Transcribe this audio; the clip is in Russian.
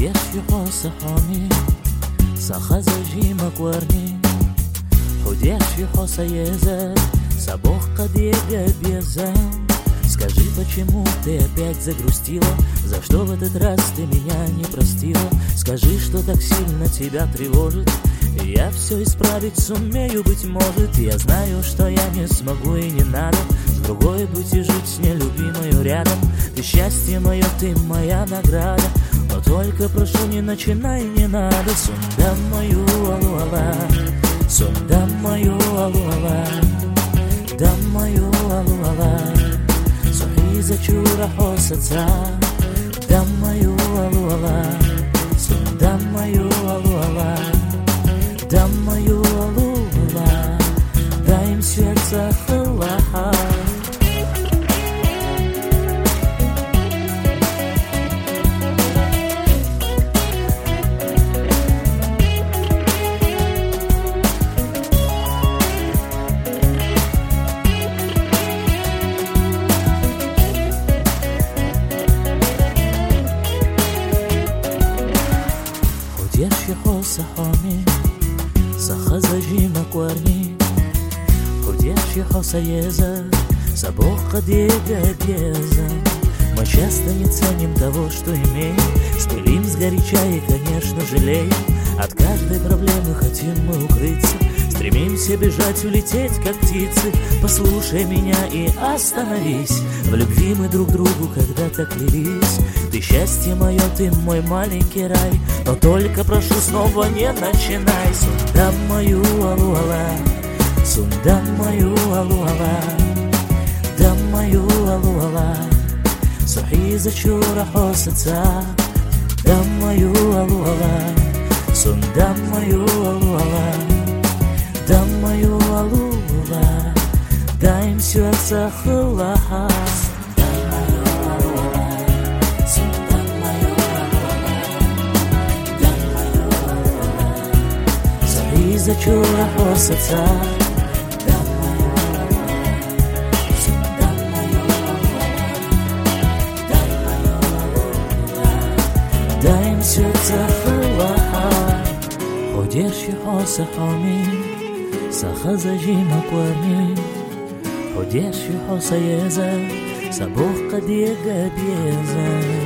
وديش يحوصحوني سخزجي مكورني Худешь и хосаеза, собог кадега беза. Скажи, почему ты опять загрустила? За что в этот раз ты меня не простила? Скажи, что так сильно тебя тревожит. И я все исправить сумею, быть может. Я знаю, что я не смогу и не надо с другой быть и жить с нелюбимою рядом. Ты счастье мое, ты моя награда. Но только прошу, не начинай, не надо. Сунда мою алуала, сунда мою алуала, дам мою алуала. Сухиза чура хосаца, дам мою алуала, сунда мою алуала, дам мою алуала. Дай им сердце хлаха. Худешь и хосахони, сахазажи макварни. Худешь и хосаеза, собог кадега беза. Мы часто не ценим того, что имеем, спылим сгоряча и, конечно, жалеем. От каждой проблемы хотим мы укрыться, стремимся бежать, улететь, как птицы. Послушай меня и остановись. В любви мы друг другу когда-то клялись. Ты счастье мое, ты мой маленький рай. Но только прошу, снова не начинай. Сунда мою алуала, сунда мою алуала, дам мою алуала. Сухиза чура хосаца, дам мою алуала, сунда мою алуала, дам мою алуала. Дай им сердце хлаха. За чура хосаца, дай им сердце хлаха. Худешь и хосахоми, сахазажи макварни. Худешь и хосаеза, собог кадега беза.